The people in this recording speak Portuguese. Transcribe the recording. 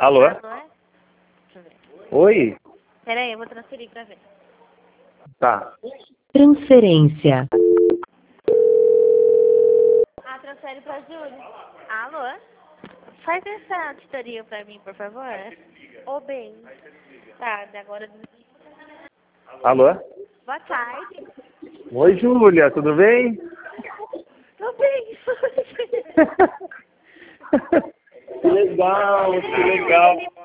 Alô? Alô? Deixa eu ver. Oi? Pera aí, eu vou transferir pra ver. Tá. Transferência. Ah, transfere pra Júlia. Alô? Faz essa auditoria pra mim, por favor. Ô, bem. Tá, agora... Alô? Boa tarde. Oi, Júlia, tudo bem? Tô bem. Que legal, que legal.